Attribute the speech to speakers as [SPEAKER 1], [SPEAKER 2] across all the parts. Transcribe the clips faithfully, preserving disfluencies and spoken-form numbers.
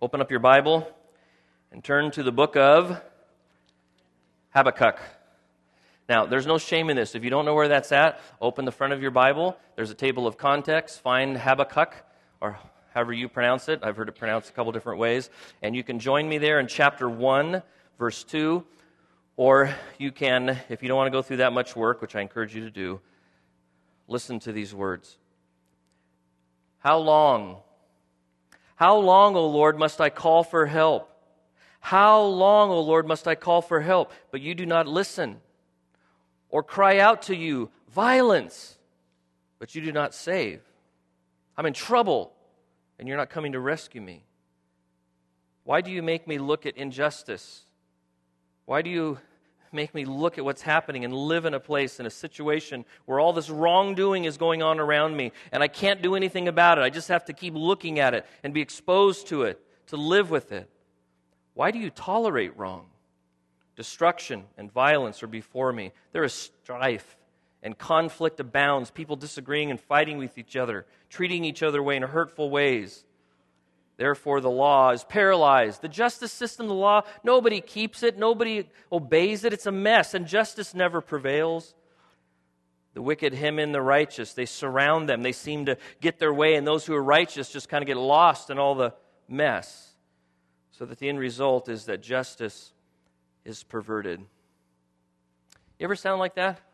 [SPEAKER 1] Open up your Bible and turn to the book of Habakkuk. Now, there's no shame in this. If you don't know where that's at, open the front of your Bible. There's a table of context. Find Habakkuk, or however you pronounce it. I've heard it pronounced a couple different ways. And you can join me there in chapter one, verse two. Or you can, if you don't want to go through that much work, which I encourage you to do, listen to these words. How long, how long, O Lord, must I call for help? How long, O Lord, must I call for help? But you do not listen. Or cry out to you, violence, but you do not save. I'm in trouble, and you're not coming to rescue me. Why do you make me look at injustice? Why do you make me look at what's happening and live in a place, in a situation where all this wrongdoing is going on around me, and I can't do anything about it? I just have to keep looking at it and be exposed to it, to live with it. Why do you tolerate wrong? Destruction and violence are before me. There is strife and conflict abounds, people disagreeing and fighting with each other, treating each other away in hurtful ways. Therefore, the law is paralyzed. The justice system, the law, nobody keeps it, nobody obeys it. It's a mess, and justice never prevails. The wicked hem in the righteous. They surround them. They seem to get their way, and those who are righteous just kind of get lost in all the mess. So that the end result is that justice is perverted. You ever sound like that?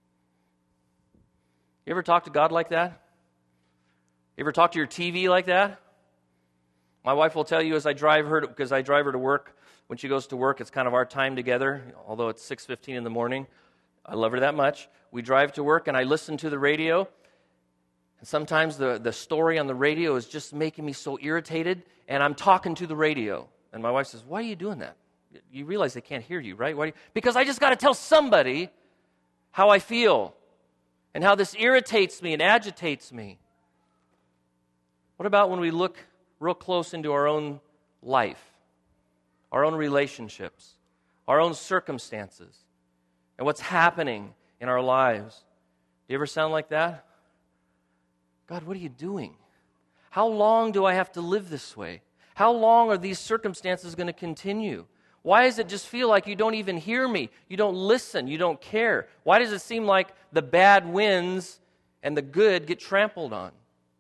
[SPEAKER 1] You ever talk to God like that? You ever talk to your T V like that? My wife will tell you as I drive her, to, because I drive her to work, when she goes to work, it's kind of our time together, although it's six fifteen in the morning. I love her that much. We drive to work and I listen to the radio, and sometimes the, the story on the radio is just making me so irritated, and I'm talking to the radio. And my wife says, why are you doing that? You realize they can't hear you, right? Why? Because I just got to tell somebody how I feel and how this irritates me and agitates me. What about when we look real close into our own life, our own relationships, our own circumstances, and what's happening in our lives? Do you ever sound like that? God, what are you doing? How long do I have to live this way? How long are these circumstances going to continue? Why does it just feel like you don't even hear me? You don't listen. You don't care. Why does it seem like the bad wins and the good get trampled on?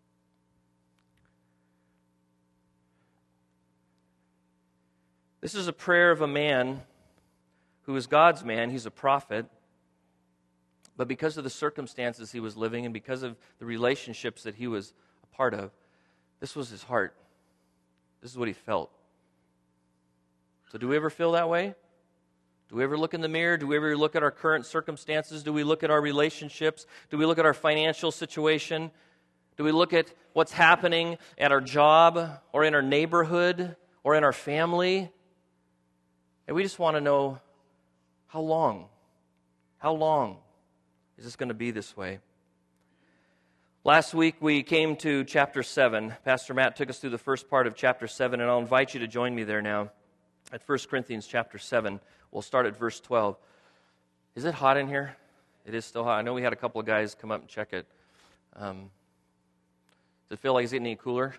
[SPEAKER 1] This is a prayer of a man who is God's man. He's a prophet. But because of the circumstances he was living and because of the relationships that he was a part of, this was his heart. This is what he felt. So do we ever feel that way? Do we ever look in the mirror? Do we ever look at our current circumstances? Do we look at our relationships? Do we look at our financial situation? Do we look at what's happening at our job or in our neighborhood or in our family? And we just want to know, how long? How long is this going to be this way? Last week we came to chapter seven. Pastor Matt took us through the first part of chapter seven, and I'll invite you to join me there now at First Corinthians chapter seven. We'll start at verse twelve. Is it hot in here? It is still hot. I know we had a couple of guys come up and check it. Um, does it feel like it's getting any cooler?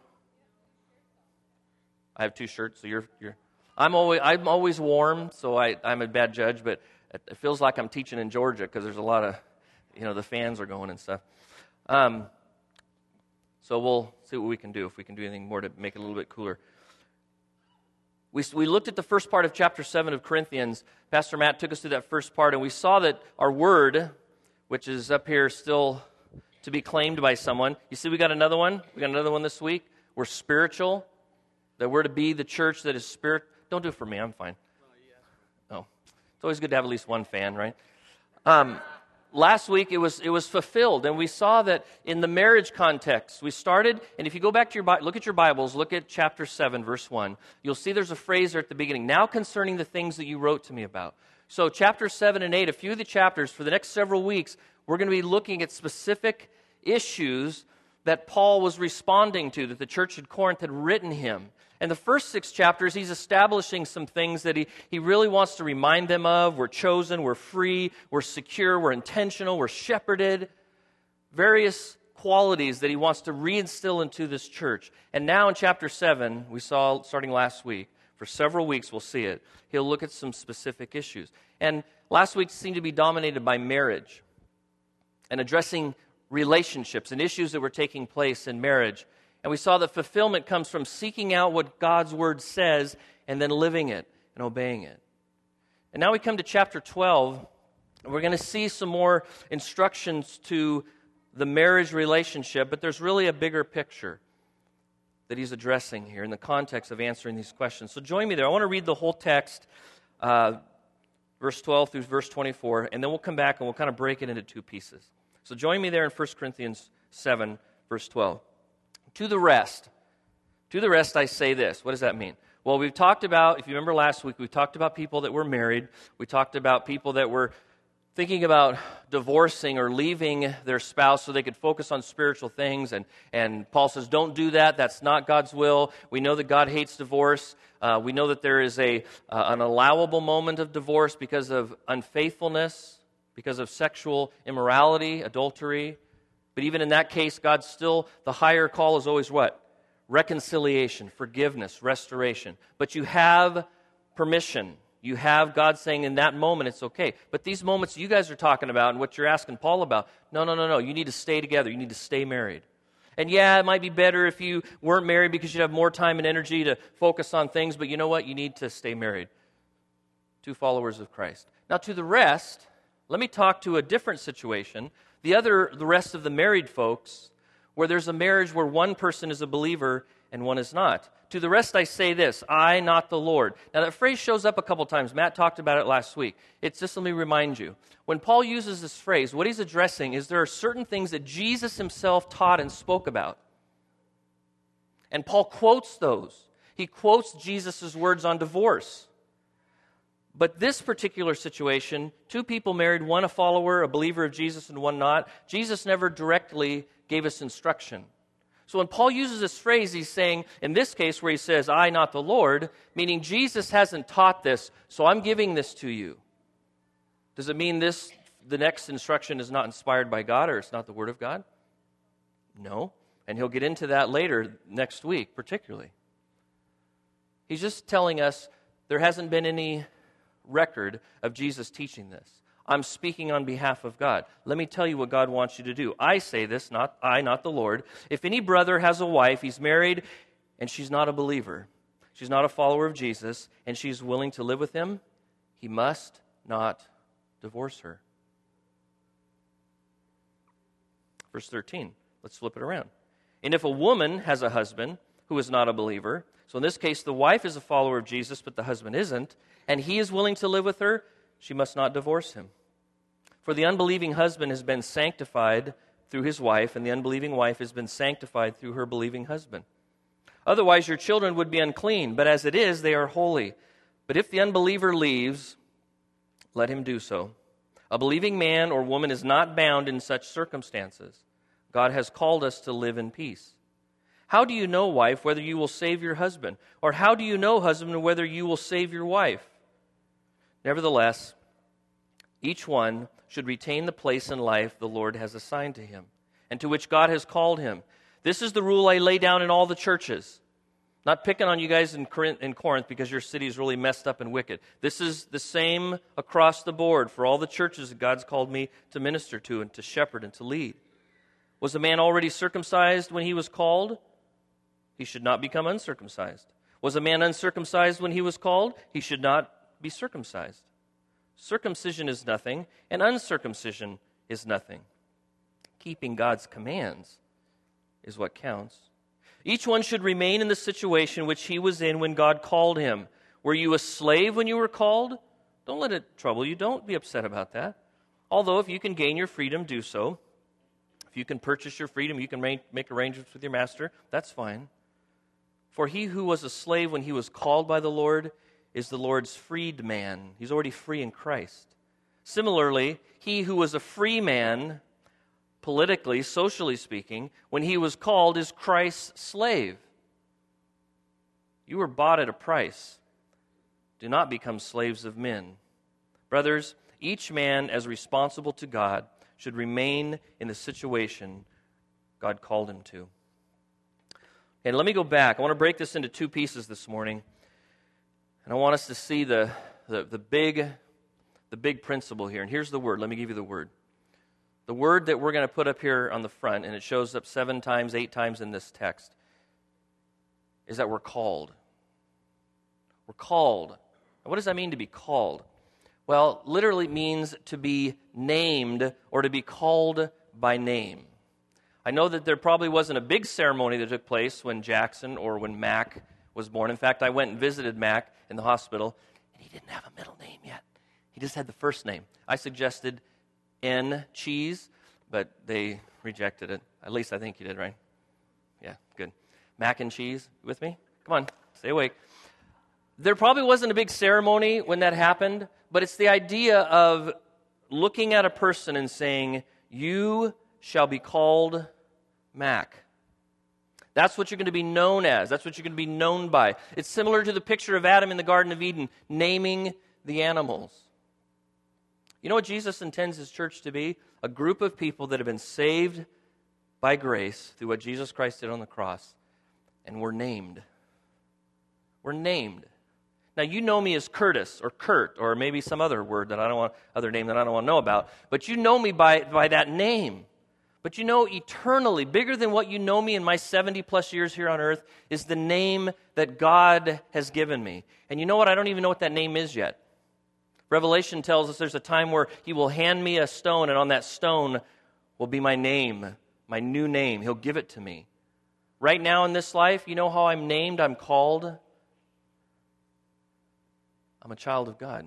[SPEAKER 1] I have two shirts, so you're you're. I'm always I'm always warm, so I I'm a bad judge, but it feels like I'm teaching in Georgia because there's a lot of, you know, the fans are going and stuff. Um, so we'll see what we can do, if we can do anything more to make it a little bit cooler. We, we looked at the first part of chapter seven of Corinthians. Pastor Matt took us through that first part, and we saw that our word, which is up here still to be claimed by someone. You see we got another one? We got another one this week. We're spiritual. That we're to be the church that is spirit. Don't do it for me. I'm fine. Oh, it's always good to have at least one fan, right? Um, last week it was it was fulfilled, and we saw that in the marriage context. We started, and if you go back to your Bi- look at your Bibles, look at chapter seven, verse one. You'll see there's a phrase there at the beginning. Now concerning the things that you wrote to me about. So chapter seven and eight, a few of the chapters for the next several weeks, we're going to be looking at specific issues that Paul was responding to, that the church at Corinth had written him. And the first six chapters, he's establishing some things that he, he really wants to remind them of. We're chosen, we're free, we're secure, we're intentional, we're shepherded. Various qualities that he wants to reinstill into this church. And now in chapter seven, we saw starting last week, for several weeks we'll see it, he'll look at some specific issues. And last week seemed to be dominated by marriage and addressing relationships and issues that were taking place in marriage. And we saw that fulfillment comes from seeking out what God's word says and then living it and obeying it. And now we come to chapter twelve, and we're going to see some more instructions to the marriage relationship, but there's really a bigger picture that he's addressing here in the context of answering these questions. So join me there. I want to read the whole text, uh, verse twelve through verse twenty-four, and then we'll come back and we'll kind of break it into two pieces. So join me there in First Corinthians seven, verse twelve. To the rest, to the rest I say this. What does that mean? Well, we've talked about, if you remember last week, we talked about people that were married. We talked about people that were thinking about divorcing or leaving their spouse so they could focus on spiritual things. And, and Paul says, don't do that. That's not God's will. We know that God hates divorce. Uh, we know that there is a uh, an allowable moment of divorce because of unfaithfulness, because of sexual immorality, adultery. But even in that case, God's still, the higher call is always what? Reconciliation, forgiveness, restoration. But you have permission. You have God saying in that moment it's okay. But these moments you guys are talking about and what you're asking Paul about, no, no, no, no. You need to stay together. You need to stay married. And yeah, it might be better if you weren't married because you'd have more time and energy to focus on things, but you know what? You need to stay married. Two followers of Christ. Now to the rest, let me talk to a different situation. The other, the rest of the married folks, where there's a marriage where one person is a believer and one is not. To the rest I say this, I, not the Lord. Now that phrase shows up a couple times. Matt talked about it last week. It's just, let me remind you. When Paul uses this phrase, what he's addressing is there are certain things that Jesus himself taught and spoke about. And Paul quotes those. He quotes Jesus' words on divorce. But this particular situation, two people married, one a follower, a believer of Jesus, and one not, Jesus never directly gave us instruction. So when Paul uses this phrase, he's saying, in this case where he says, I, not the Lord, meaning Jesus hasn't taught this, so I'm giving this to you. Does it mean this, the next instruction is not inspired by God or it's not the Word of God? No. And he'll get into that later next week, particularly. He's just telling us there hasn't been any record of Jesus teaching this. I'm speaking on behalf of God. Let me tell you what God wants you to do. I say this, not I, not the Lord. If any brother has a wife, he's married, and she's not a believer, she's not a follower of Jesus, and she's willing to live with him, he must not divorce her. Verse thirteen, let's flip it around. And if a woman has a husband who is not a believer, so in this case the wife is a follower of Jesus, but the husband isn't, and he is willing to live with her, she must not divorce him. For the unbelieving husband has been sanctified through his wife, and the unbelieving wife has been sanctified through her believing husband. Otherwise your children would be unclean, but as it is, they are holy. But if the unbeliever leaves, let him do so. A believing man or woman is not bound in such circumstances. God has called us to live in peace. How do you know, wife, whether you will save your husband? Or how do you know, husband, whether you will save your wife? Nevertheless, each one should retain the place in life the Lord has assigned to him, and to which God has called him. This is the rule I lay down in all the churches. Not picking on you guys in Corinth, in Corinth because your city is really messed up and wicked. This is the same across the board for all the churches that God's called me to minister to and to shepherd and to lead. Was a man already circumcised when he was called? He should not become uncircumcised. Was a man uncircumcised when he was called? He should not be circumcised. Circumcision is nothing, and uncircumcision is nothing. Keeping God's commands is what counts. Each one should remain in the situation which he was in when God called him. Were you a slave when you were called? Don't let it trouble you. Don't be upset about that. Although if you can gain your freedom, do so. If you can purchase your freedom, you can make arrangements with your master, that's fine. For he who was a slave when he was called by the Lord is the Lord's freed man. He's already free in Christ. Similarly, he who was a free man, politically, socially speaking, when he was called is Christ's slave. You were bought at a price. Do not become slaves of men. Brothers, each man as responsible to God should remain in the situation God called him to. And let me go back. I want to break this into two pieces this morning. And I want us to see the, the, the big the big principle here. And here's the word. Let me give you the word. The word that we're going to put up here on the front, and it shows up seven times, eight times in this text, is that we're called. We're called. What does that mean to be called? Well, literally means to be named or to be called by name. I know that there probably wasn't a big ceremony that took place when Jackson or when Mac was born. In fact, I went and visited Mac in the hospital, and he didn't have a middle name yet. He just had the first name. I suggested N. Cheese, but they rejected it. At least I think you did, right? Yeah, good. Mac and cheese, you with me? Come on, stay awake. There probably wasn't a big ceremony when that happened, but it's the idea of looking at a person and saying, you shall be called Mac. That's what you're going to be known as. That's what you're going to be known by. It's similar to the picture of Adam in the Garden of Eden, naming the animals. You know what Jesus intends his church to be? A group of people that have been saved by grace through what Jesus Christ did on the cross, and we're named. We're named. Now, you know me as Curtis or Kurt or maybe some other word that I don't want, other name that I don't want to know about, but you know me by, by that name. But you know, eternally, bigger than what you know me in my seventy plus years here on earth, is the name that God has given me. And you know what? I don't even know what that name is yet. Revelation tells us there's a time where he will hand me a stone, and on that stone will be my name, my new name. He'll give it to me. Right now in this life, you know how I'm named, I'm called? I'm a child of God.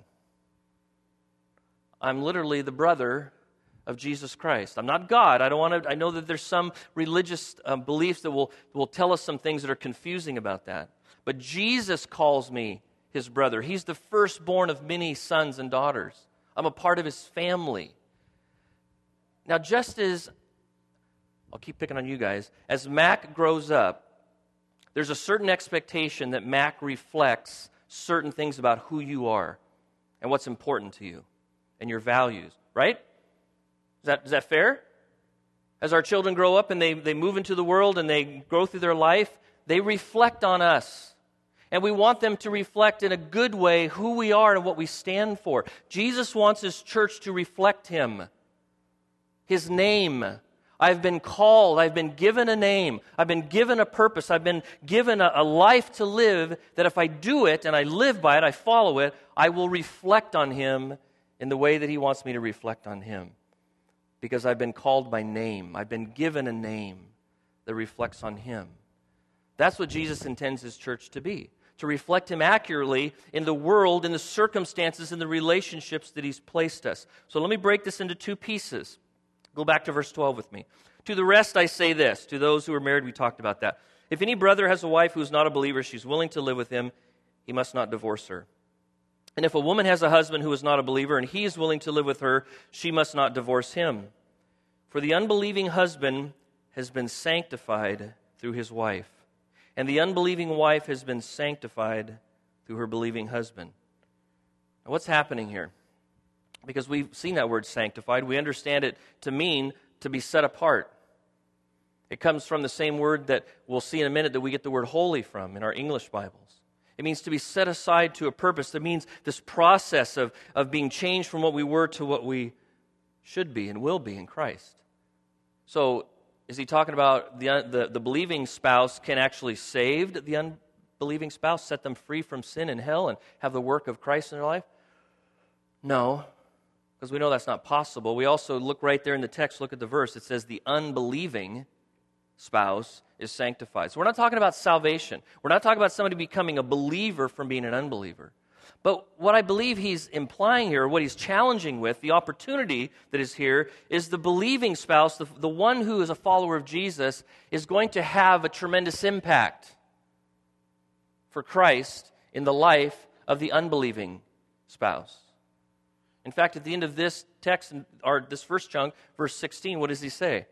[SPEAKER 1] I'm literally the brother of Jesus Christ. I'm not God. I don't want to. I know that there's some religious um, beliefs that will, will tell us some things that are confusing about that. But Jesus calls me his brother. He's the firstborn of many sons and daughters. I'm a part of his family. Now, just as, I'll keep picking on you guys, as Mac grows up, there's a certain expectation that Mac reflects certain things about who you are and what's important to you and your values, right? Is that, is that fair? As our children grow up and they, they move into the world and they grow through their life, they reflect on us. And we want them to reflect in a good way who we are and what we stand for. Jesus wants his church to reflect him, his name. I've been called. I've been given a name. I've been given a purpose. I've been given a, a life to live that if I do it and I live by it, I follow it, I will reflect on him in the way that he wants me to reflect on him. Because I've been called by name. I've been given a name that reflects on him. That's what Jesus intends his church to be. To reflect him accurately in the world, in the circumstances, in the relationships that he's placed us. So let me break this into two pieces. Go back to verse twelve with me. To the rest I say this, to those who are married, we talked about that. If any brother has a wife who is not a believer, she's willing to live with him, he must not divorce her. And if a woman has a husband who is not a believer and he is willing to live with her, she must not divorce him. For the unbelieving husband has been sanctified through his wife, and the unbelieving wife has been sanctified through her believing husband. Now, what's happening here? Because we've seen that word sanctified, we understand it to mean to be set apart. It comes from the same word that we'll see in a minute that we get the word holy from in our English Bibles. It means to be set aside to a purpose. That means this process of, of being changed from what we were to what we should be and will be in Christ. So, is he talking about the, the, the believing spouse can actually save the unbelieving spouse, set them free from sin and hell, and have the work of Christ in their life? No, because we know that's not possible. We also look right there in the text, look at the verse. It says the unbelieving spouse is sanctified. So we're not talking about salvation. We're not talking about somebody becoming a believer from being an unbeliever. But what I believe he's implying here, what he's challenging with, the opportunity that is here, is the believing spouse, the, the one who is a follower of Jesus, is going to have a tremendous impact for Christ in the life of the unbelieving spouse. In fact, at the end of this text, or this first chunk, verse sixteen, what does he say?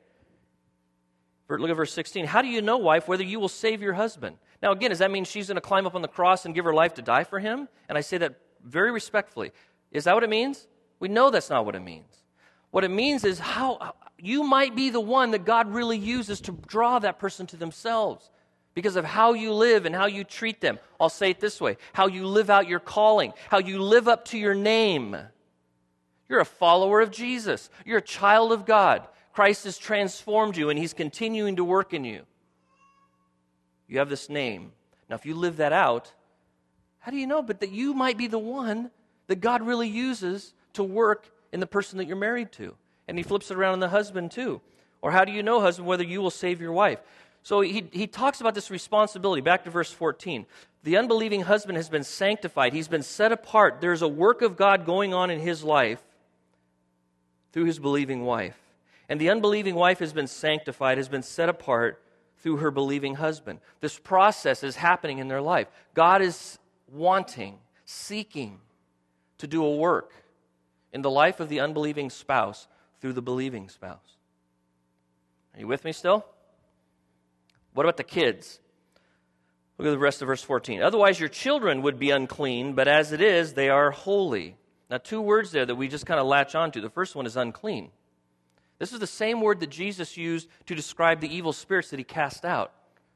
[SPEAKER 1] Look at verse sixteen. How do you know, wife, whether you will save your husband? Now, again, does that mean she's going to climb up on the cross and give her life to die for him? And I say that very respectfully. Is that what it means? We know that's not what it means. What it means is how you might be the one that God really uses to draw that person to themselves because of how you live and how you treat them. I'll say it this way, how you live out your calling, how you live up to your name. You're a follower of Jesus. You're a child of God. Christ has transformed you, and He's continuing to work in you. You have this name. Now, if you live that out, how do you know? But that you might be the one that God really uses to work in the person that you're married to. And He flips it around on the husband too. Or how do you know, husband, whether you will save your wife? So he, he talks about this responsibility. Back to verse fourteen. The unbelieving husband has been sanctified. He's been set apart. There's a work of God going on in his life through his believing wife. And the unbelieving wife has been sanctified, has been set apart through her believing husband. This process is happening in their life. God is wanting, seeking to do a work in the life of the unbelieving spouse through the believing spouse. Are you with me still? What about the kids? Look at the rest of verse fourteen. Otherwise your children would be unclean, but as it is, they are holy. Now, two words there that we just kind of latch onto. The first one is unclean. This is the same word that Jesus used to describe the evil spirits that He cast out.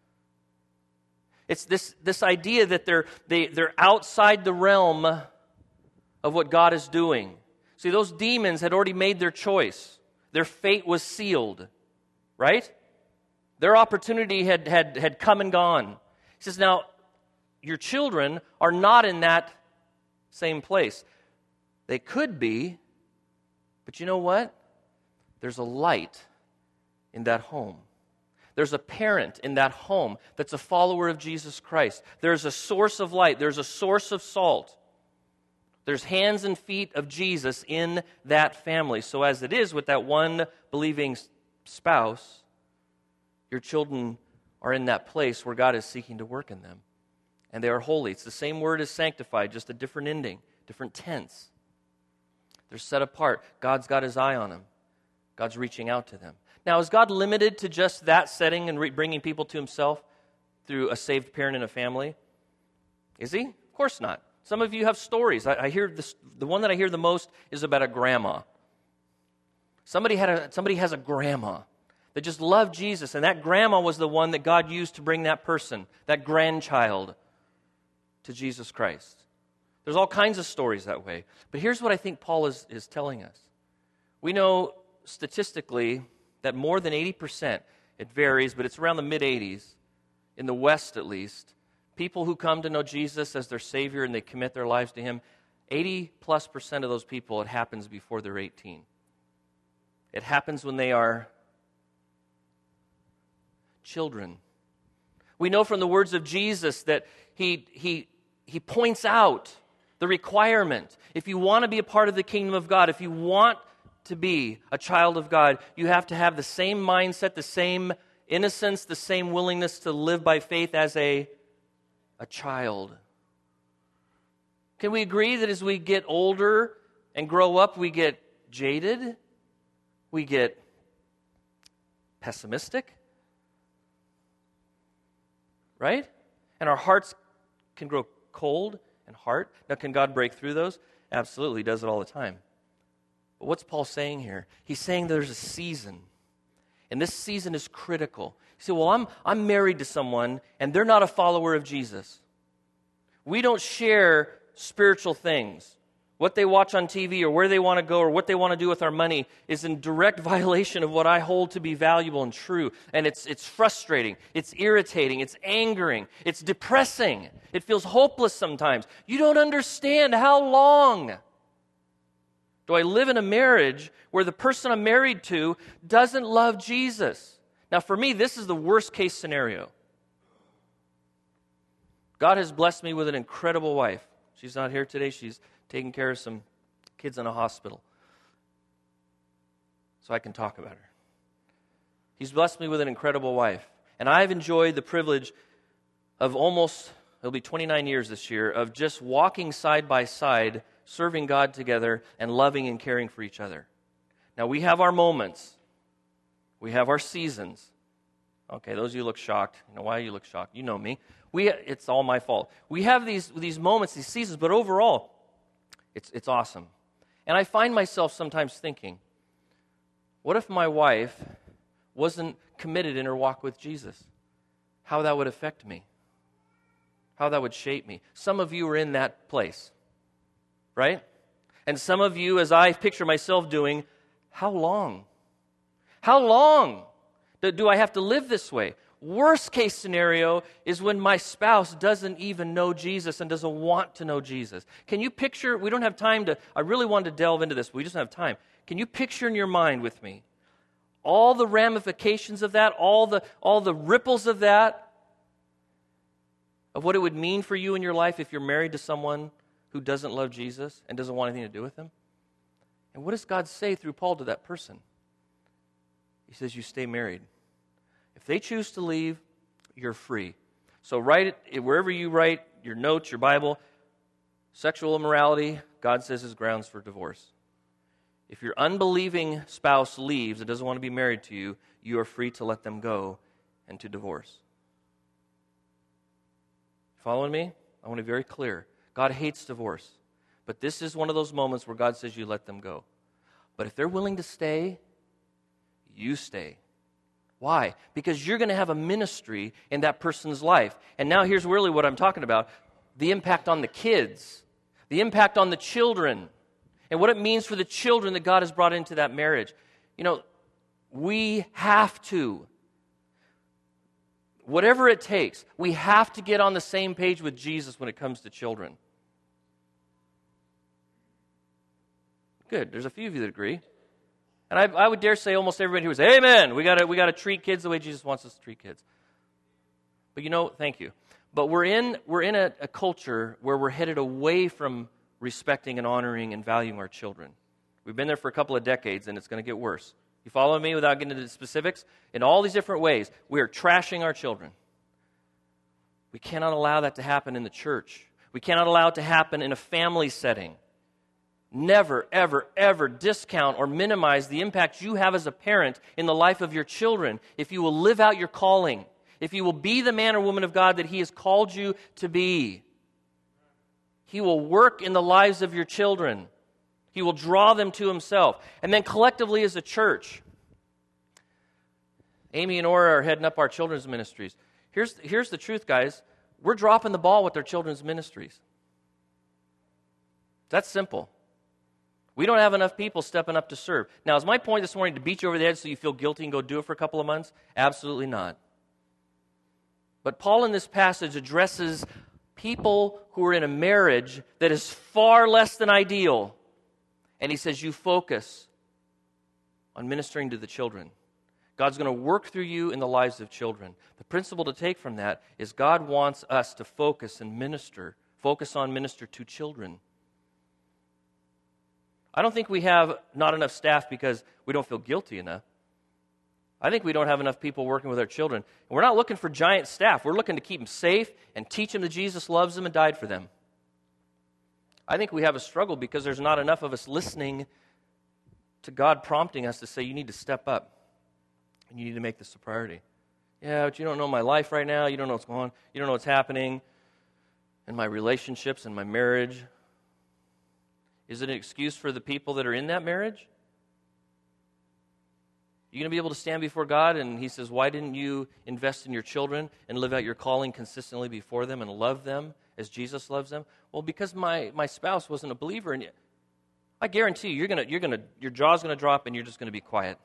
[SPEAKER 1] It's this, this idea that they're, they, they're outside the realm of what God is doing. See, those demons had already made their choice. Their fate was sealed, right? Their opportunity had, had, had come and gone. He says, now, your children are not in that same place. They could be, but you know what? There's a light in that home. There's a parent in that home that's a follower of Jesus Christ. There's a source of light. There's a source of salt. There's hands and feet of Jesus in that family. So as it is with that one believing spouse, your children are in that place where God is seeking to work in them. And they are holy. It's the same word as sanctified, just a different ending, different tense. They're set apart. God's got His eye on them. God's reaching out to them. Now, is God limited to just that setting and re- bringing people to Himself through a saved parent in a family? Is He? Of course not. Some of you have stories. I, I hear this, the one that I hear the most is about a grandma. Somebody had a somebody has a grandma that just loved Jesus, and that grandma was the one that God used to bring that person, that grandchild, to Jesus Christ. There's all kinds of stories that way. But here's what I think Paul is, is telling us. We know statistically that more than eighty percent, it varies, but it's around the mid-eighties, in the West at least, people who come to know Jesus as their Savior and they commit their lives to Him, eighty plus percent of those people, it happens before they're eighteen. It happens when they are children. We know from the words of Jesus that He, he, he points out the requirement. If you want to be a part of the kingdom of God, if you want to be a child of God, you have to have the same mindset, the same innocence, the same willingness to live by faith as a, a child. Can we agree that as we get older and grow up, we get jaded? We get pessimistic? Right? And our hearts can grow cold and hard. Now, can God break through those? Absolutely, He does it all the time. But what's Paul saying here? He's saying there's a season, and this season is critical. You say, well, I'm, I'm married to someone, and they're not a follower of Jesus. We don't share spiritual things. What they watch on T V or where they want to go or what they want to do with our money is in direct violation of what I hold to be valuable and true. And it's it's frustrating. It's irritating. It's angering. It's depressing. It feels hopeless sometimes. You don't understand how long do I live in a marriage where the person I'm married to doesn't love Jesus? Now, for me, this is the worst case scenario. God has blessed me with an incredible wife. She's not here today. She's taking care of some kids in a hospital. So I can talk about her. He's blessed me with an incredible wife. And I've enjoyed the privilege of almost, it'll be twenty-nine years this year, of just walking side by side, serving God together, and loving and caring for each other. Now, we have our moments. We have our seasons. Okay, those of you look shocked. You know why you look shocked? You know me. We, it's all my fault. We have these, these moments, these seasons, but overall, it's, it's awesome. And I find myself sometimes thinking, What if my wife wasn't committed in her walk with Jesus? How that would affect me? How that would shape me? Some of you are in that place, right? And some of you, as I picture myself doing, how long? How long do, do I have to live this way? Worst case scenario is when my spouse doesn't even know Jesus and doesn't want to know Jesus. Can you picture, we don't have time to, I really wanted to delve into this, but we just don't have time. Can you picture in your mind with me all the ramifications of that, all the, all the ripples of that, of what it would mean for you in your life if you're married to someone who doesn't love Jesus and doesn't want anything to do with him? And what does God say through Paul to that person? He says, you stay married. If they choose to leave, you're free. So write it, wherever you write your notes, your Bible, sexual immorality, God says is grounds for divorce. If your unbelieving spouse leaves and doesn't want to be married to you, you are free to let them go and to divorce. Following me? I want to be very clear. God hates divorce. But this is one of those moments where God says you let them go. But if they're willing to stay, you stay. Why? Because you're going to have a ministry in that person's life. And now here's really what I'm talking about. The impact on the kids. The impact on the children. And what it means for the children that God has brought into that marriage. You know, we have to. Whatever it takes, we have to get on the same page with Jesus when it comes to children. Good. There's a few of you that agree. And I, I would dare say almost everybody here would say, amen, we got we got to treat kids the way Jesus wants us to treat kids. But you know, thank you. But we're in, we're in a, a culture where we're headed away from respecting and honoring and valuing our children. We've been there for a couple of decades, and it's going to get worse. You follow me without getting into the specifics? In all these different ways, we are trashing our children. We cannot allow that to happen in the church. We cannot allow it to happen in a family setting. Never, ever, ever discount or minimize the impact you have as a parent in the life of your children if you will live out your calling, if you will be the man or woman of God that He has called you to be. He will work in the lives of your children. He will draw them to Himself. And then collectively as a church, Amy and Ora are heading up our children's ministries. Here's, here's the truth, guys. We're dropping the ball with their children's ministries. That's simple. We don't have enough people stepping up to serve. Now, is my point this morning to beat you over the head so you feel guilty and go do it for a couple of months? Absolutely not. But Paul in this passage addresses people who are in a marriage that is far less than ideal. And he says, you focus on ministering to the children. God's going to work through you in the lives of children. The principle to take from that is God wants us to focus and minister, focus on minister to children. I don't think we have not enough staff because we don't feel guilty enough. I think we don't have enough people working with our children. And we're not looking for giant staff. We're looking to keep them safe and teach them that Jesus loves them and died for them. I think we have a struggle because there's not enough of us listening to God prompting us to say, you need to step up and you need to make this a priority. Yeah, but you don't know my life right now. You don't know what's going on. You don't know what's happening in my relationships and my marriage. Is it an excuse for the people that are in that marriage? You're going to be able to stand before God and He says, why didn't you invest in your children and live out your calling consistently before them and love them as Jesus loves them? Well, because my, my spouse wasn't a believer in it. I guarantee you, you're gonna, you're gonna, your jaw's going to drop and you're just going to be quiet.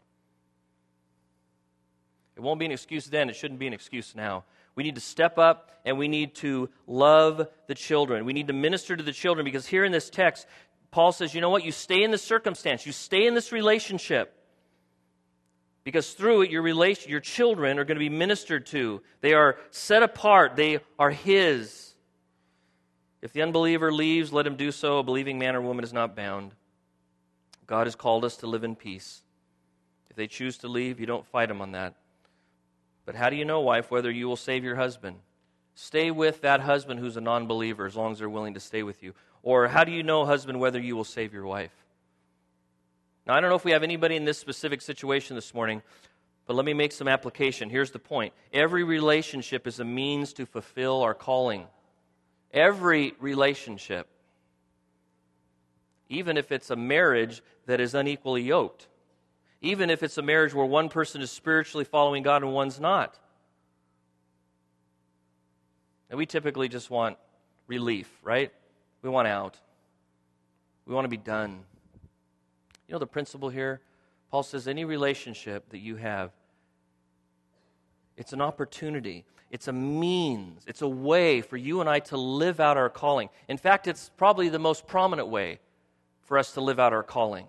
[SPEAKER 1] It won't be an excuse then. It shouldn't be an excuse now. We need to step up and we need to love the children. We need to minister to the children because here in this text, Paul says, you know what? You stay in this circumstance. You stay in this relationship because through it, your relation, your children are going to be ministered to. They are set apart. They are His. If the unbeliever leaves, let him do so. A believing man or woman is not bound. God has called us to live in peace. If they choose to leave, you don't fight them on that. But how do you know, wife, whether you will save your husband? Stay with that husband who's a non-believer as long as they're willing to stay with you. Or how do you know, husband, whether you will save your wife? Now, I don't know if we have anybody in this specific situation this morning, but let me make some application. Here's the point. Every relationship is a means to fulfill our calling. Every relationship. Even if it's a marriage that is unequally yoked. even if it's a marriage where one person is spiritually following God and one's not. And we typically just want relief, right? We want out. We want to be done. You know the principle here? Paul says any relationship that you have, it's an opportunity. It's a means. It's a way for you and I to live out our calling. In fact, it's probably the most prominent way for us to live out our calling.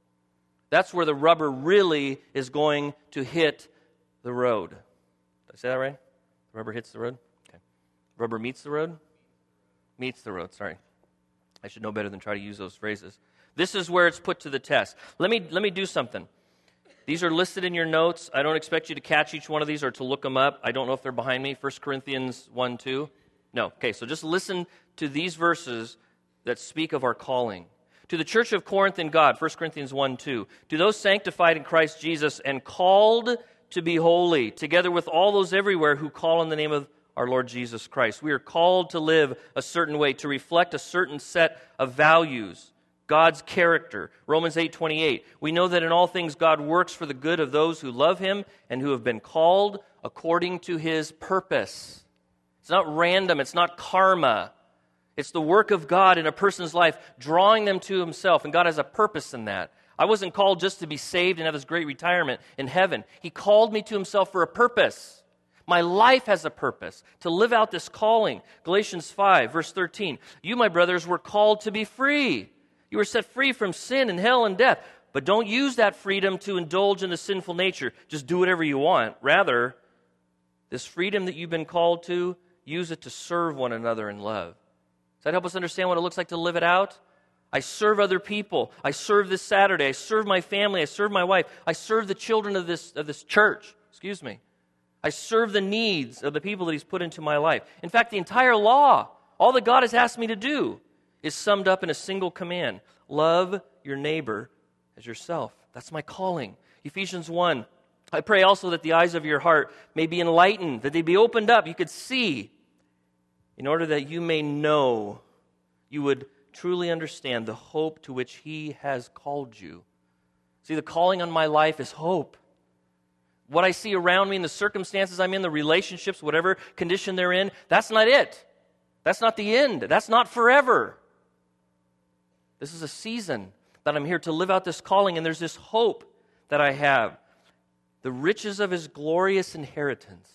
[SPEAKER 1] That's where the rubber really is going to hit the road. Did I say that right? The rubber hits the road? Okay. Rubber meets the road? Meets the road, sorry. I should know better than try to use those phrases. This is where it's put to the test. Let me, let me do something. These are listed in your notes. I don't expect you to catch each one of these or to look them up. I don't know if they're behind me. First Corinthians one, two. No. Okay, so just listen to these verses that speak of our calling. To the church of Corinth in God, First Corinthians one, two. To those sanctified in Christ Jesus and called to be holy, together with all those everywhere who call on the name of our Lord Jesus Christ. We are called to live a certain way, to reflect a certain set of values, God's character. Romans eight twenty-eight. We know that in all things God works for the good of those who love Him and who have been called according to His purpose. It's not random. It's not karma. It's the work of God in a person's life, drawing them to Himself. And God has a purpose in that. I wasn't called just to be saved and have this great retirement in heaven. He called me to Himself for a purpose. My life has a purpose, to live out this calling. Galatians five, verse thirteen. You, my brothers, were called to be free. You were set free from sin and hell and death. But don't use that freedom to indulge in the sinful nature. Just do whatever you want. Rather, this freedom that you've been called to, use it to serve one another in love. Does that help us understand what it looks like to live it out? I serve other people. I serve this Saturday. I serve my family. I serve my wife. I serve the children of this, of this church. Excuse me. I serve the needs of the people that He's put into my life. In fact, the entire law, all that God has asked me to do, is summed up in a single command. Love your neighbor as yourself. That's my calling. Ephesians one. I pray also that the eyes of your heart may be enlightened, that they be opened up, you could see, in order that you may know, you would truly understand the hope to which He has called you. See, the calling on my life is hope. What I see around me in the circumstances I'm in, the relationships, whatever condition they're in, that's not it. That's not the end. That's not forever. This is a season that I'm here to live out this calling, and there's this hope that I have. The riches of His glorious inheritance.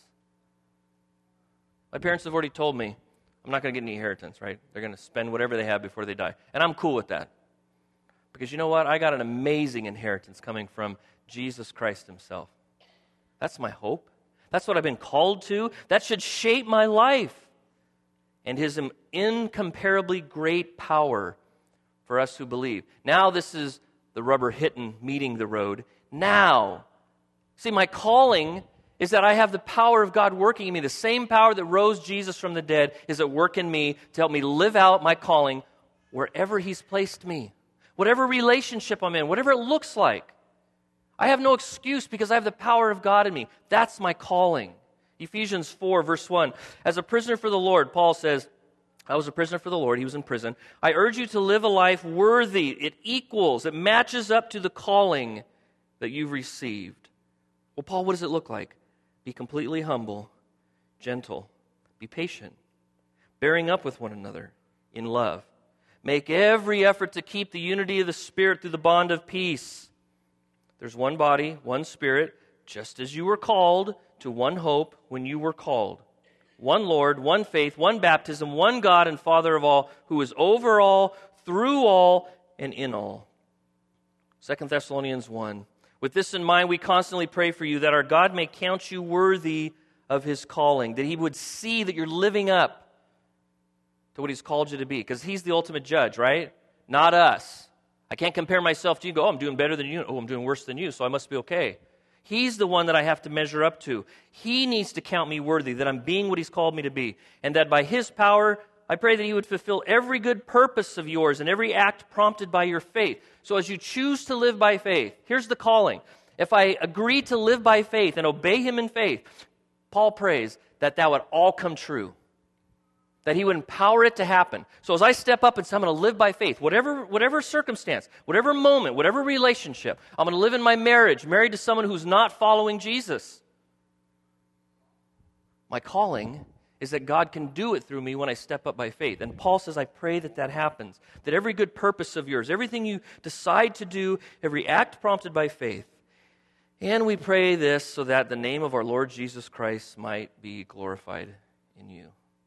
[SPEAKER 1] My parents have already told me, I'm not going to get any inheritance, right? They're going to spend whatever they have before they die. And I'm cool with that. Because you know what? I got an amazing inheritance coming from Jesus Christ Himself. That's my hope. That's what I've been called to. That should shape my life. And His incomparably great power for us who believe. Now this is the rubber hitting, meeting the road. Now, see, my calling is that I have the power of God working in me. The same power that rose Jesus from the dead is at work in me to help me live out my calling wherever He's placed me. Whatever relationship I'm in, whatever it looks like. I have no excuse because I have the power of God in me. That's my calling. Ephesians four, verse one. As a prisoner for the Lord, Paul says, I was a prisoner for the Lord. He was in prison. I urge you to live a life worthy. It equals, it matches up to the calling that you've received. Well, Paul, what does it look like? Be completely humble, gentle, be patient, bearing up with one another in love. Make every effort to keep the unity of the Spirit through the bond of peace. There's one body, one Spirit, just as you were called to one hope when you were called. One Lord, one faith, one baptism, one God and Father of all, who is over all, through all, and in all. Second Thessalonians one. With this in mind, we constantly pray for you that our God may count you worthy of His calling, that He would see that you're living up to what He's called you to be, because He's the ultimate judge, right? Not us. I can't compare myself to you and go, oh, I'm doing better than you. Oh, I'm doing worse than you, so I must be okay. He's the one that I have to measure up to. He needs to count me worthy, that I'm being what He's called me to be, and that by His power, I pray that He would fulfill every good purpose of yours and every act prompted by your faith. So as you choose to live by faith, here's the calling. If I agree to live by faith and obey Him in faith, Paul prays that that would all come true. that he would empower it to happen. So as I step up and say, I'm going to live by faith, whatever, whatever circumstance, whatever moment, whatever relationship, I'm going to live in my marriage, married to someone who's not following Jesus. My calling is that God can do it through me when I step up by faith. And Paul says, I pray that that happens, that every good purpose of yours, everything you decide to do, every act prompted by faith. And we pray this so that the name of our Lord Jesus Christ might be glorified in you.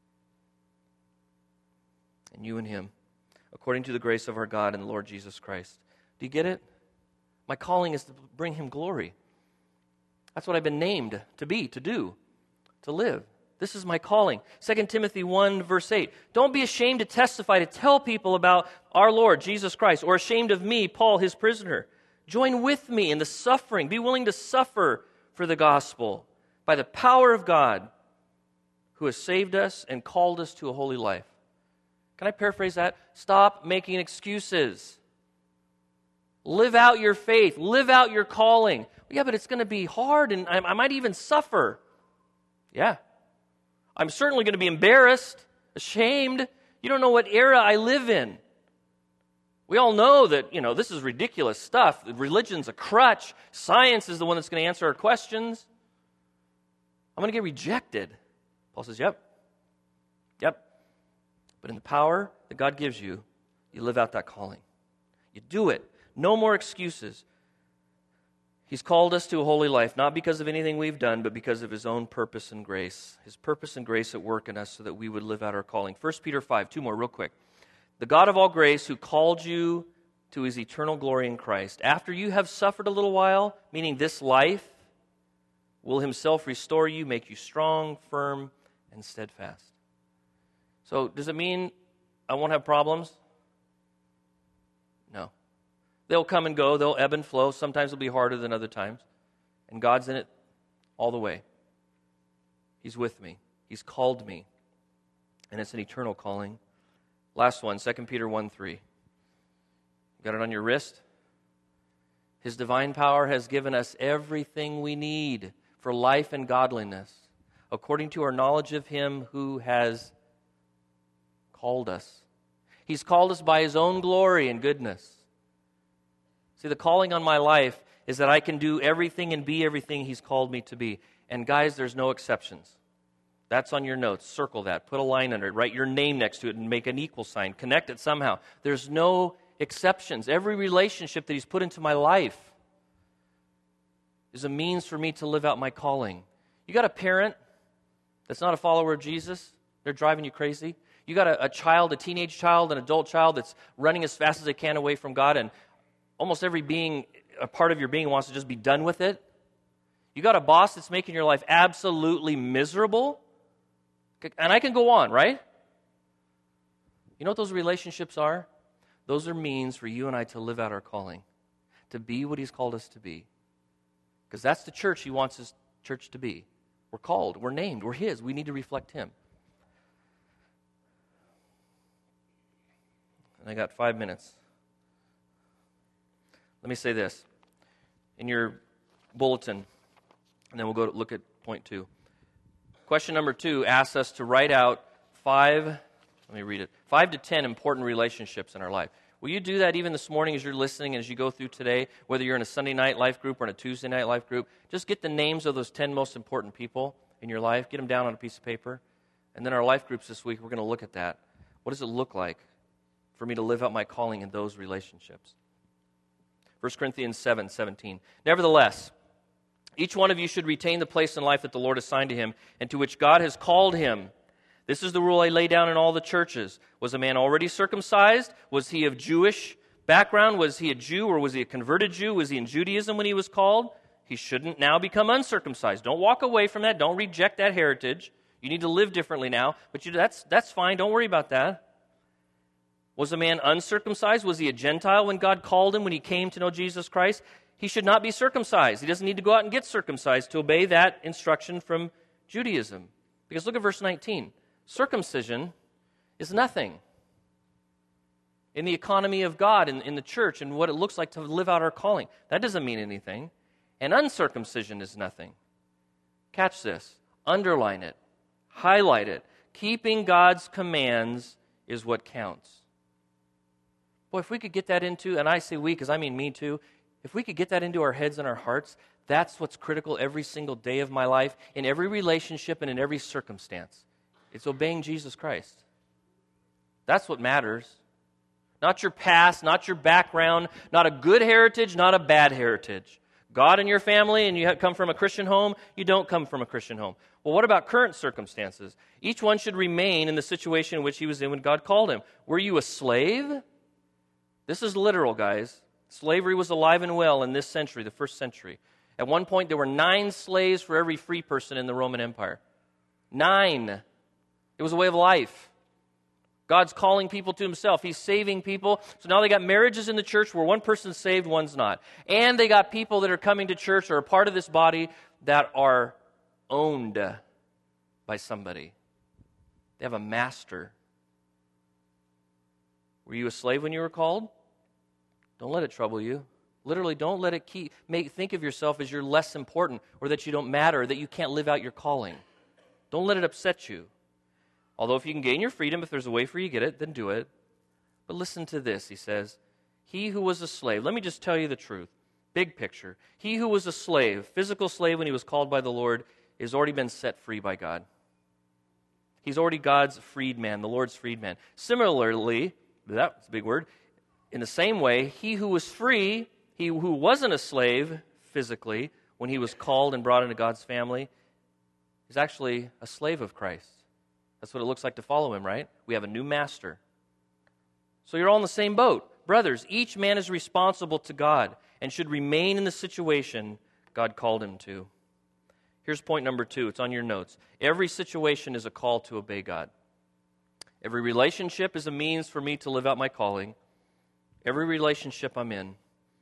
[SPEAKER 1] And you and him, according to the grace of our God and the Lord Jesus Christ. Do you get it? My calling is to bring him glory. That's what I've been named to be, to do, to live. This is my calling. Second Timothy one, verse eight. Don't be ashamed to testify, to tell people about our Lord, Jesus Christ, or ashamed of me, Paul, his prisoner. Join with me in the suffering. Be willing to suffer for the gospel by the power of God who has saved us and called us to a holy life. Can I paraphrase that? Stop making excuses. Live out your faith. Live out your calling. Yeah, but it's going to be hard and I, I might even suffer. Yeah. I'm certainly going to be embarrassed, ashamed. You don't know what era I live in. We all know that, you know, this is ridiculous stuff. Religion's a crutch. Science is the one that's going to answer our questions. I'm going to get rejected. Paul says, yep. Yep. But in the power that God gives you, you live out that calling. You do it. No more excuses. He's called us to a holy life, not because of anything we've done, but because of his own purpose and grace. His purpose and grace at work in us so that we would live out our calling. First Peter five, two more real quick. The God of all grace who called you to his eternal glory in Christ, after you have suffered a little while, meaning this life, will himself restore you, make you strong, firm, and steadfast. So does it mean I won't have problems? No. They'll come and go. They'll ebb and flow. Sometimes it'll be harder than other times. And God's in it all the way. He's with me. He's called me. And it's an eternal calling. Last one, Second Peter one three. Got it on your wrist? His divine power has given us everything we need for life and godliness, according to our knowledge of him who has called us. He's called us by his own glory and goodness. See, the calling on my life is that I can do everything and be everything he's called me to be. And guys, there's no exceptions. That's on your notes. Circle that. Put a line under it. Write your name next to it and make an equal sign. Connect it somehow. There's no exceptions. Every relationship that he's put into my life is a means for me to live out my calling. You got a parent that's not a follower of Jesus? They're driving you crazy? You got a, a child, a teenage child, an adult child that's running as fast as they can away from God, and almost every being, a part of your being wants to just be done with it. You got a boss that's making your life absolutely miserable. And I can go on, right? You know what those relationships are? Those are means for you and I to live out our calling, to be what he's called us to be. Because that's the church he wants his church to be. We're called, we're named, we're his. We need to reflect him. And I got five minutes. Let me say this. In your bulletin, and then we'll go to look at point two. Question number two asks us to write out five, let me read it, five to ten important relationships in our life. Will you do that even this morning as you're listening and as you go through today, whether you're in a Sunday night life group or in a Tuesday night life group? Just get the names of those ten most important people in your life. Get them down on a piece of paper. And then our life groups this week, we're going to look at that. What does it look like for me to live out my calling in those relationships? First Corinthians seven seventeen. Nevertheless, each one of you should retain the place in life that the Lord assigned to him and to which God has called him. This is the rule I lay down in all the churches. Was a man already circumcised? Was he of Jewish background? Was he a Jew or was he a converted Jew? Was he in Judaism when he was called? He shouldn't now become uncircumcised. Don't walk away from that. Don't reject that heritage. You need to live differently now, but you, that's, that's fine. Don't worry about that. Was a man uncircumcised? Was he a Gentile when God called him, when he came to know Jesus Christ? He should not be circumcised. He doesn't need to go out and get circumcised to obey that instruction from Judaism. Because look at verse nineteen. Circumcision is nothing in the economy of God, in, in the church, and what it looks like to live out our calling. That doesn't mean anything. And uncircumcision is nothing. Catch this. Underline it. Highlight it. Keeping God's commands is what counts. Boy, if we could get that into, and I say we because I mean me too, if we could get that into our heads and our hearts, that's what's critical every single day of my life, in every relationship and in every circumstance. It's obeying Jesus Christ. That's what matters. Not your past, not your background, not a good heritage, not a bad heritage. God and your family, and you come from a Christian home, you don't come from a Christian home. Well, what about current circumstances? Each one should remain in the situation in which he was in when God called him. Were you a slave? This is literal, guys. Slavery was alive and well in this century, the first century. At one point, there were nine slaves for every free person in the Roman Empire. Nine. It was a way of life. God's calling people to himself. He's saving people. So now they got marriages in the church where one person's saved, one's not. And they got people that are coming to church or are part of this body that are owned by somebody. They have a master. Were you a slave when you were called? Don't let it trouble you. Literally, don't let it keep, make, think of yourself as you're less important or that you don't matter or that you can't live out your calling. Don't let it upset you. Although if you can gain your freedom, if there's a way for you to get it, then do it. But listen to this, he says. He who was a slave, let me just tell you the truth. Big picture. He who was a slave, physical slave when he was called by the Lord, has already been set free by God. He's already God's freedman, the Lord's freedman. Similarly, that's a big word, in the same way, he who was free, he who wasn't a slave physically, when he was called and brought into God's family, is actually a slave of Christ. That's what it looks like to follow him, right? We have a new master. So you're all in the same boat. Brothers, each man is responsible to God and should remain in the situation God called him to. Here's point number two. It's on your notes. Every situation is a call to obey God. Every relationship is a means for me to live out my calling. Every relationship I'm in,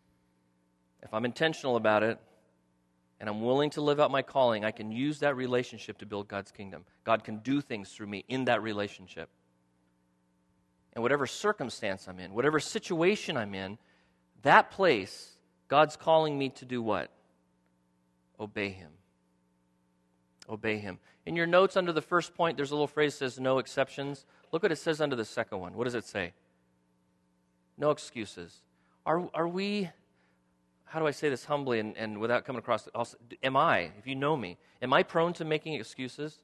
[SPEAKER 1] if I'm intentional about it, and I'm willing to live out my calling, I can use that relationship to build God's kingdom. God can do things through me in that relationship. And whatever circumstance I'm in, whatever situation I'm in, that place, God's calling me to do what? Obey him. Obey him. In your notes under the first point, there's a little phrase that says no exceptions. Look what it says under the second one. What does it say? No excuses. Are, are we... How do I say this humbly and, and without coming across, also, am I, if you know me, am I prone to making excuses?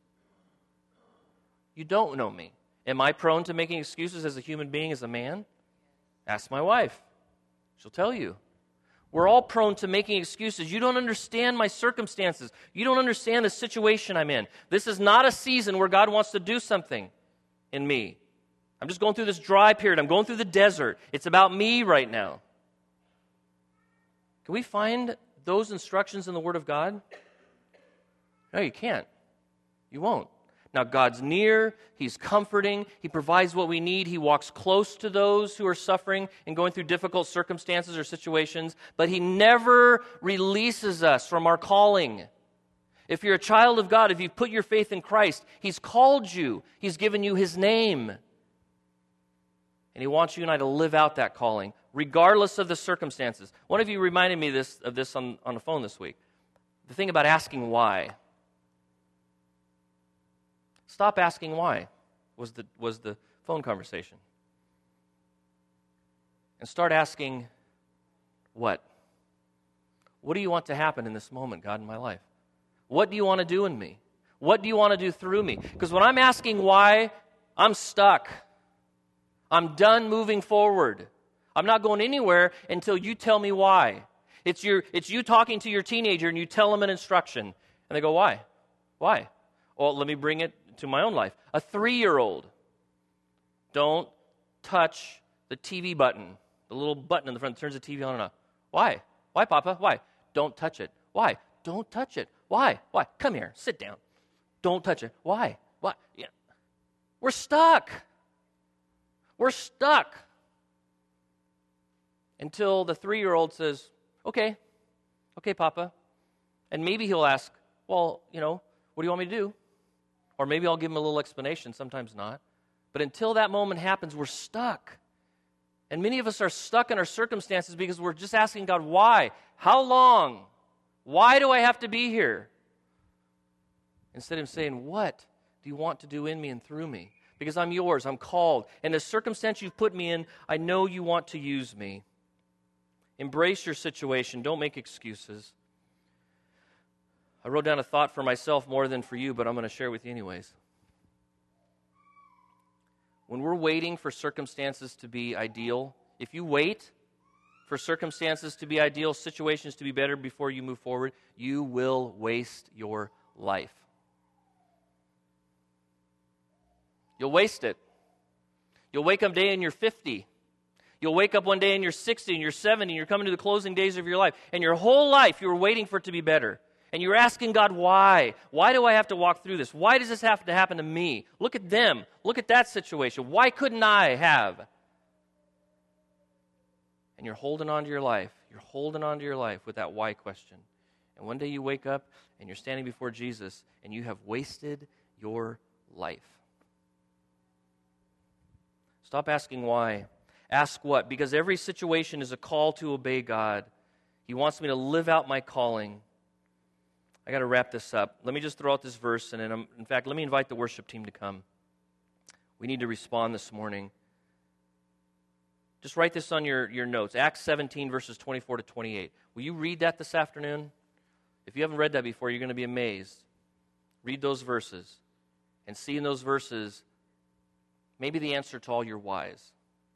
[SPEAKER 1] You don't know me. Am I prone to making excuses as a human being, as a man? Ask my wife. She'll tell you. We're all prone to making excuses. You don't understand my circumstances. You don't understand the situation I'm in. This is not a season where God wants to do something in me. I'm just going through this dry period. I'm going through the desert. It's about me right now. Can we find those instructions in the Word of God? No, you can't. You won't. Now, God's near. He's comforting. He provides what we need. He walks close to those who are suffering and going through difficult circumstances or situations, but He never releases us from our calling. If you're a child of God, if you've put your faith in Christ, He's called you. He's given you His name. And He wants you and I to live out that calling, regardless of the circumstances. One of you reminded me this, of this on, on the phone this week. The thing about asking why. Stop asking why was the, was the phone conversation. And start asking what? What do you want to happen in this moment, God, in my life? What do you want to do in me? What do you want to do through me? Because when I'm asking why, I'm stuck. I'm done moving forward. I'm not going anywhere until you tell me why. It's your, it's you talking to your teenager and you tell them an instruction. And they go, why? Why? Well, let me bring it to my own life. A three-year-old. Don't touch the T V button. The little button in the front that turns the T V on and off. Why? Why, Papa? Why? Don't touch it. Why? Don't touch it. Why? Why? Come here. Sit down. Don't touch it. Why? Why? Yeah. We're stuck. We're stuck. Until the three-year-old says, okay, okay, Papa. And maybe he'll ask, well, you know, what do you want me to do? Or maybe I'll give him a little explanation, sometimes not. But until that moment happens, we're stuck. And many of us are stuck in our circumstances because we're just asking God, why? How long? Why do I have to be here? Instead of saying, what? do you want to do in me and through me? Because I'm yours, I'm called. And the circumstance you've put me in, I know you want to use me. Embrace your situation. Don't make excuses. I wrote down a thought for myself more than for you, but I'm going to share it with you anyways. When we're waiting for circumstances to be ideal, if you wait for circumstances to be ideal, situations to be better before you move forward, you will waste your life. You'll waste it. You'll wake up one day and you're fifty. You'll wake up one day and you're sixty and you're seventy and you're coming to the closing days of your life. And your whole life you were waiting for it to be better. And you're asking God, why? Why do I have to walk through this? Why does this have to happen to me? Look at them. Look at that situation. Why couldn't I have? And you're holding on to your life. You're holding on to your life with that why question. And one day you wake up and you're standing before Jesus and you have wasted your life. Stop asking why. Ask what? Because every situation is a call to obey God. He wants me to live out my calling. I got to wrap this up. Let me just throw out this verse, and then, I'm, in fact, let me invite the worship team to come. We need to respond this morning. Just write this on your, your notes. Acts seventeen, verses twenty-four to twenty-eight. Will you read that this afternoon? If you haven't read that before, you're going to be amazed. Read those verses and see in those verses maybe the answer to all your whys.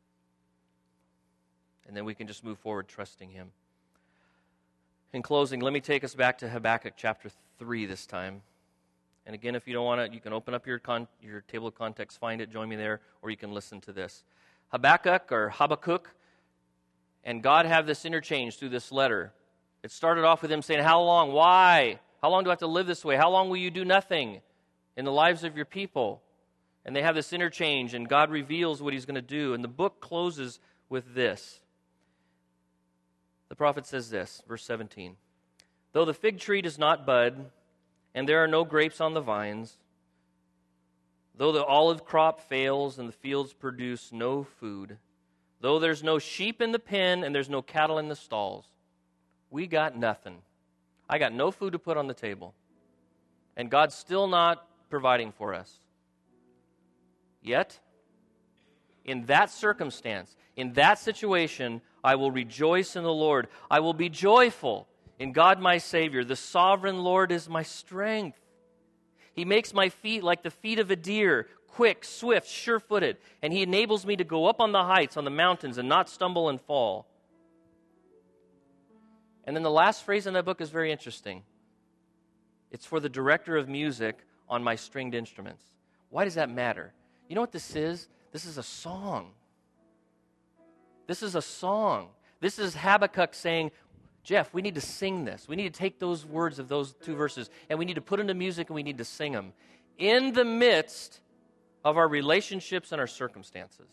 [SPEAKER 1] And then we can just move forward trusting Him. In closing, let me take us back to Habakkuk chapter three this time. And again, if you don't want to, you can open up your con- your table of context, find it, join me there, or you can listen to this. Habakkuk or Habakkuk and God have this interchange through this letter. It started off with him saying, how long? Why? How long do I have to live this way? How long will you do nothing in the lives of your people? And they have this interchange, and God reveals what He's going to do. And the book closes with this. The prophet says this, verse seventeen. Though the fig tree does not bud, and there are no grapes on the vines, though the olive crop fails and the fields produce no food, though there's no sheep in the pen and there's no cattle in the stalls, we got nothing. I got no food to put on the table. And God's still not providing for us. Yet, in that circumstance, in that situation, I will rejoice in the Lord. I will be joyful in God my Savior. The sovereign Lord is my strength. He makes my feet like the feet of a deer, quick, swift, sure-footed. And He enables me to go up on the heights, on the mountains, and not stumble and fall. And then the last phrase in that book is very interesting. It's for the director of music on my stringed instruments. Why does that matter? You know what this is? This is a song. This is a song. This is Habakkuk saying, Jeff, we need to sing this. We need to take those words of those two verses, and we need to put them to music, and we need to sing them in the midst of our relationships and our circumstances.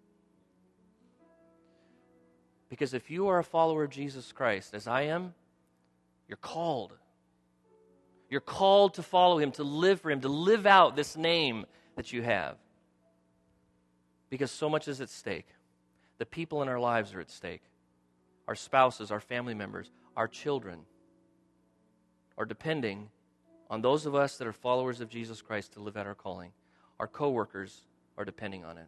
[SPEAKER 1] Because if you are a follower of Jesus Christ, as I am, you're called. You're called to follow Him, to live for Him, to live out this name that you have. Because so much is at stake. The people in our lives are at stake. Our spouses, our family members, our children are depending on those of us that are followers of Jesus Christ to live out our calling. Our coworkers are depending on it.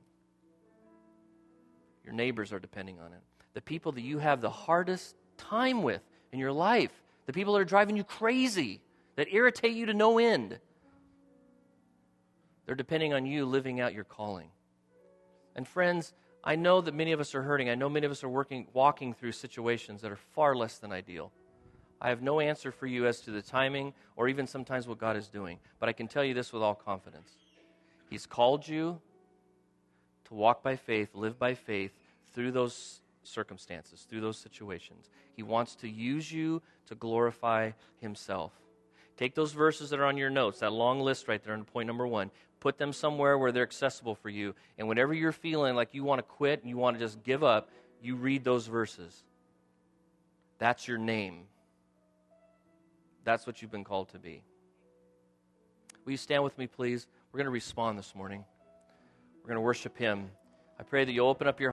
[SPEAKER 1] Your neighbors are depending on it. The people that you have the hardest time with in your life, the people that are driving you crazy, that irritate you to no end, they're depending on you living out your calling. And friends, I know that many of us are hurting. I know many of us are working, walking through situations that are far less than ideal. I have no answer for you as to the timing or even sometimes what God is doing. But I can tell you this with all confidence. He's called you to walk by faith, live by faith through those circumstances, through those situations. He wants to use you to glorify Himself. Take those verses that are on your notes, that long list right there on point number one. Put them somewhere where they're accessible for you. And whenever you're feeling like you want to quit and you want to just give up, you read those verses. That's your name. That's what you've been called to be. Will you stand with me, please? We're going to respond this morning. We're going to worship Him. I pray that you'll open up your